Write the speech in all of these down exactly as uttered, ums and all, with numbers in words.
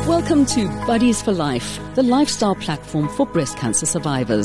Welcome to Buddies for Life, the lifestyle platform for breast cancer survivors.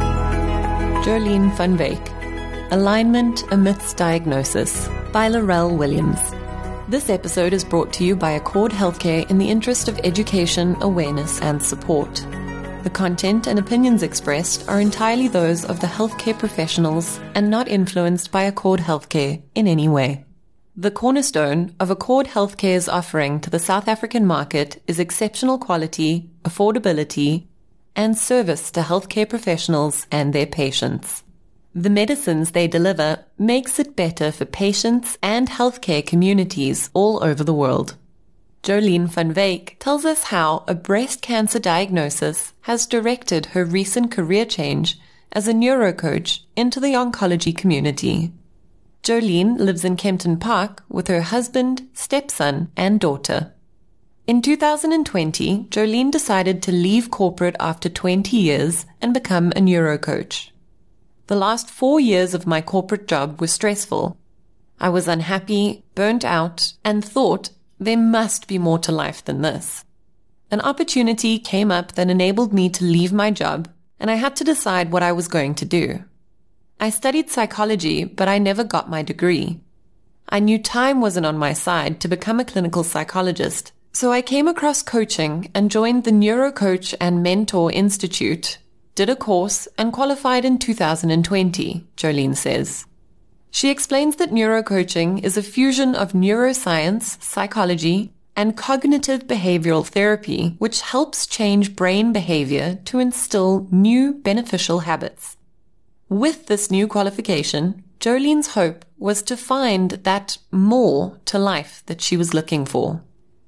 Jolene van Wyk, Alignment Amidst Diagnosis by Laurel Williams. This episode is brought to you by Accord Healthcare in the interest of education, awareness and support. The content and opinions expressed are entirely those of the healthcare professionals and not influenced by Accord Healthcare in any way. The cornerstone of Accord Healthcare's offering to the South African market is exceptional quality, affordability, and service to healthcare professionals and their patients. The medicines they deliver makes it better for patients and healthcare communities all over the world. Jolene van Wyk tells us how a breast cancer diagnosis has directed her recent career change as a neurocoach into the oncology community. Jolene lives in Kempton Park with her husband, stepson, and daughter. In two thousand twenty, Jolene decided to leave corporate after twenty years and become a neurocoach. The last four years of my corporate job were stressful. I was unhappy, burnt out, and thought there must be more to life than this. An opportunity came up that enabled me to leave my job, and I had to decide what I was going to do. I studied psychology, but I never got my degree. I knew time wasn't on my side to become a clinical psychologist, so I came across coaching and joined the NeuroCoach and Mentor Institute, did a course, and qualified in two thousand twenty, Jolene says. She explains that neurocoaching is a fusion of neuroscience, psychology, and cognitive behavioral therapy, which helps change brain behavior to instill new beneficial habits. With this new qualification, Jolene's hope was to find that more to life that she was looking for.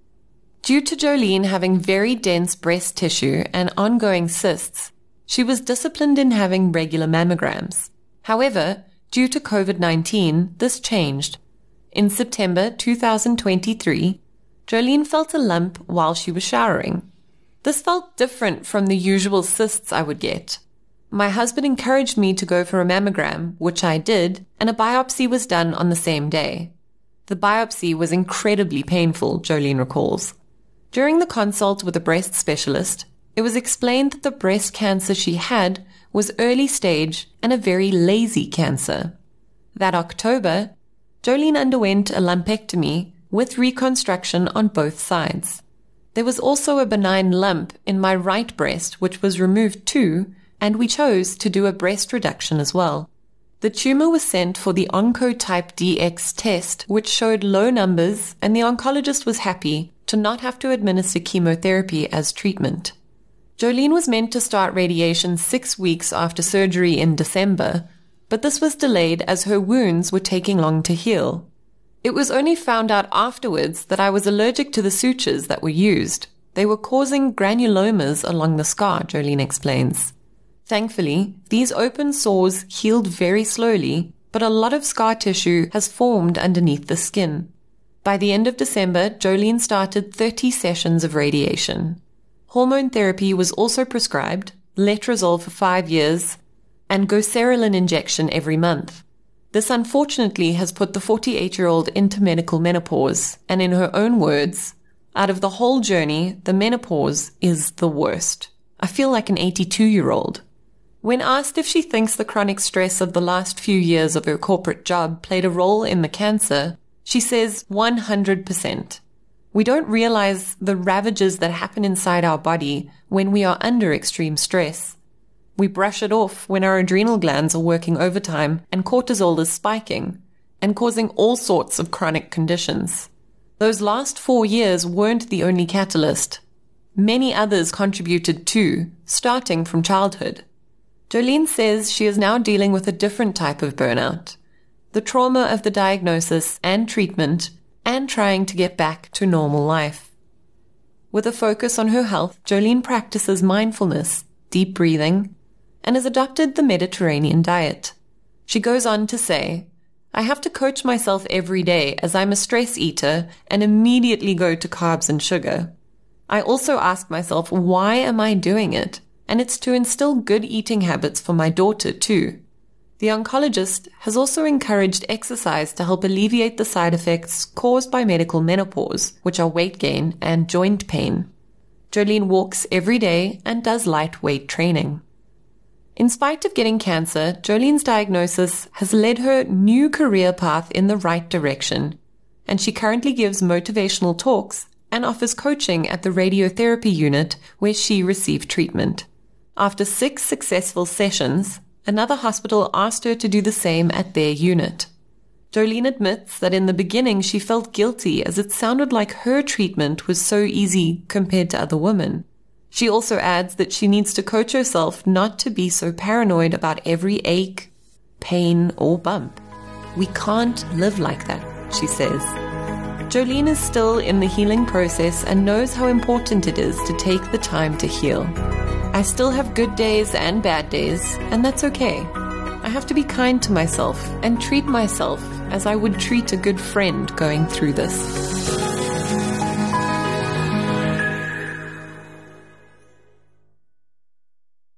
Due to Jolene having very dense breast tissue and ongoing cysts, she was disciplined in having regular mammograms. However, due to COVID nineteen, this changed. In September two thousand twenty-three, Jolene felt a lump while she was showering. This felt different from the usual cysts I would get. My husband encouraged me to go for a mammogram, which I did, and a biopsy was done on the same day. The biopsy was incredibly painful, Jolene recalls. During the consult with a breast specialist, it was explained that the breast cancer she had was early stage and a very lazy cancer. That October, Jolene underwent a lumpectomy with reconstruction on both sides. There was also a benign lump in my right breast, which was removed too, and we chose to do a breast reduction as well. The tumor was sent for the Oncotype D X test, which showed low numbers, and the oncologist was happy to not have to administer chemotherapy as treatment. Jolene was meant to start radiation six weeks after surgery in December, but this was delayed as her wounds were taking long to heal. It was only found out afterwards that I was allergic to the sutures that were used. They were causing granulomas along the scar, Jolene explains. Thankfully, these open sores healed very slowly, but a lot of scar tissue has formed underneath the skin. By the end of December, Jolene started thirty sessions of radiation. Hormone therapy was also prescribed, letrozole for five years, and goserelin injection every month. This unfortunately has put the forty-eight-year-old into medical menopause, and in her own words, out of the whole journey, the menopause is the worst. I feel like an eighty-two-year-old. When asked if she thinks the chronic stress of the last few years of her corporate job played a role in the cancer, she says one hundred percent. We don't realize the ravages that happen inside our body when we are under extreme stress. We brush it off when our adrenal glands are working overtime and cortisol is spiking and causing all sorts of chronic conditions. Those last four years weren't the only catalyst. Many others contributed too, starting from childhood. Jolene says she is now dealing with a different type of burnout, the trauma of the diagnosis and treatment, and trying to get back to normal life. With a focus on her health, Jolene practices mindfulness, deep breathing, and has adopted the Mediterranean diet. She goes on to say, I have to coach myself every day as I'm a stress eater and immediately go to carbs and sugar. I also ask myself, why am I doing it? And it's to instill good eating habits for my daughter too. The oncologist has also encouraged exercise to help alleviate the side effects caused by medical menopause, which are weight gain and joint pain. Jolene walks every day and does lightweight training. In spite of getting cancer, Jolene's diagnosis has led her new career path in the right direction, and she currently gives motivational talks and offers coaching at the radiotherapy unit where she received treatment. After six successful sessions, another hospital asked her to do the same at their unit. Jolene admits that in the beginning she felt guilty as it sounded like her treatment was so easy compared to other women. She also adds that she needs to coach herself not to be so paranoid about every ache, pain, or bump. We can't live like that, she says. Jolene is still in the healing process and knows how important it is to take the time to heal. I still have good days and bad days, and that's okay. I have to be kind to myself and treat myself as I would treat a good friend going through this.